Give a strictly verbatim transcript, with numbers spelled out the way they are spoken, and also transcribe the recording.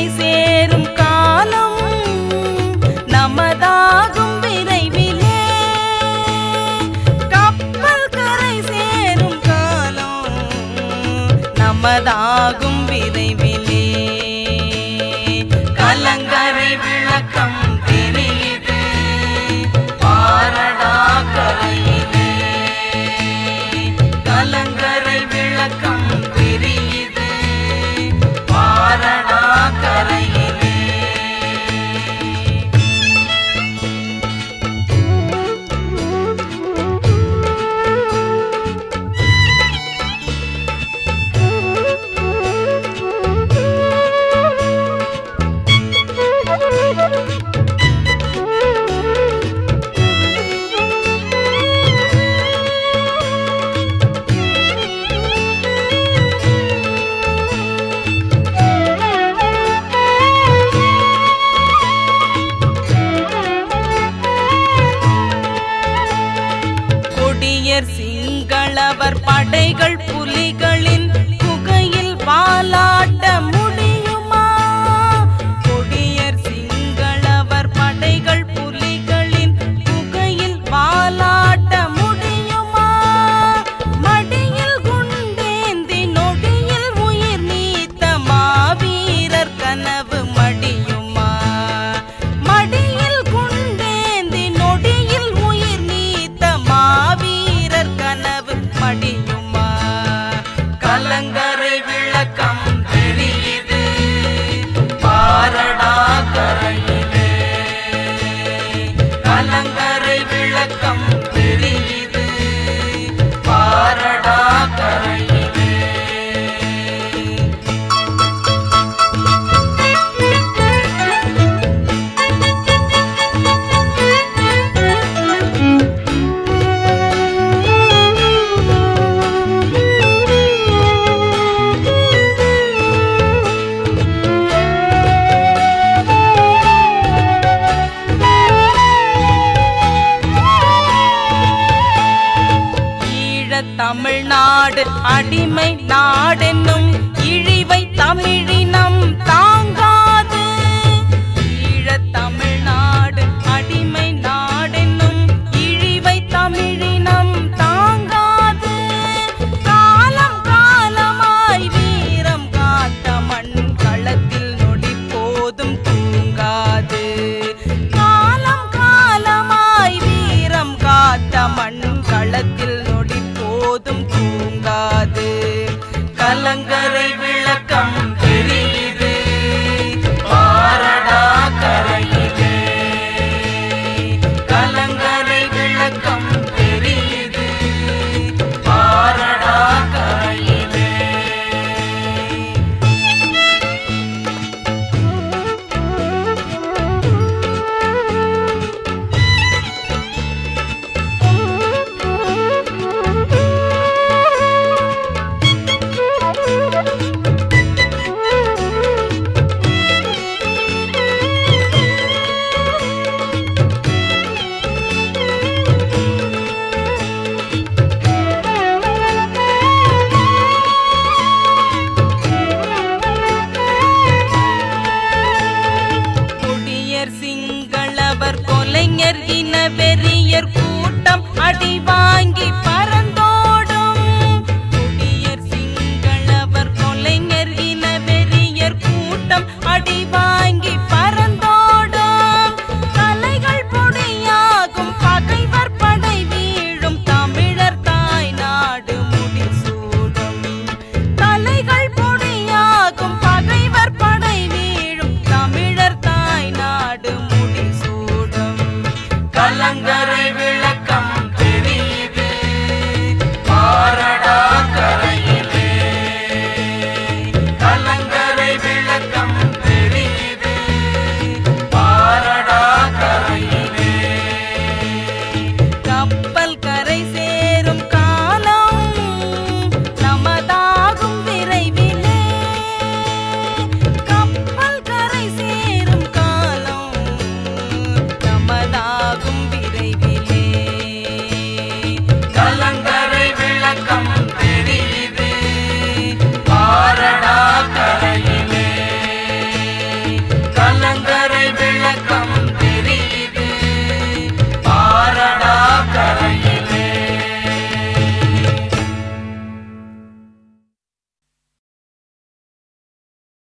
சேரும் காலம் நமதாகும் விரைவிலே. கப்பல் கரை சேரும் காலம் நமதாகும் விரைவிலே. கலங்கரை விளக்கம் தெரியுது பாரடா கரையிலே. கலங்கரை விளக்கம் தெரியுது பாரடா கரையிலே. சிங்களவர் படைகள் புலிகளின் குகையில் வாலாட்ட முடியுமா? கொடியர் சிங்களவர் படைகள் புலிகளின் குகையில் வாலாட்ட முடியுமா? மடியில் குண்டேந்தி நொடியில் உயிர் நீத்த மாவீரர் கனவு மடியுமா? மடியில் குண்டேந்தி நொடியில் உயிர் நீத்த மாவீரர் கனவு மடியுமா? கலங்கரை விளக்கம் தெரியுது பாரடா கரையிலே. கலங்கரை விளக்கம் தெரியுது பாரடா கரையிலே. தமிழ்நாடு அடிமை நாடென்னும் இழிவை தமிழினம் தாங்காது. ஈழத் தமிழ்நாடு அடிமை நாடென்னும் இழிவை தமிழினம் தாங்காது. காலம் காலமாய் வீரம் காத்த மண் களத்தில் நொடி போதும் தூங்காது. காலம் காலமாய் வீரம் காத்த மண் களத்தில் நொடி போதும் தூங்காது. கலங்கரை விளக்கம் தெரியுது பாரடா கரையிலே. கலங்கரை விளக்கம் தெரியுது பாரடா கரையிலே. சிங்களவர் கொலைஞர் இன வெறியர் கூட்டம் அடி வாங்கி பறந்தோடும். கொடியர் சிங்களவர் கொலைஞர் இன வெறியர் கூட்டம் அடி வாங்கி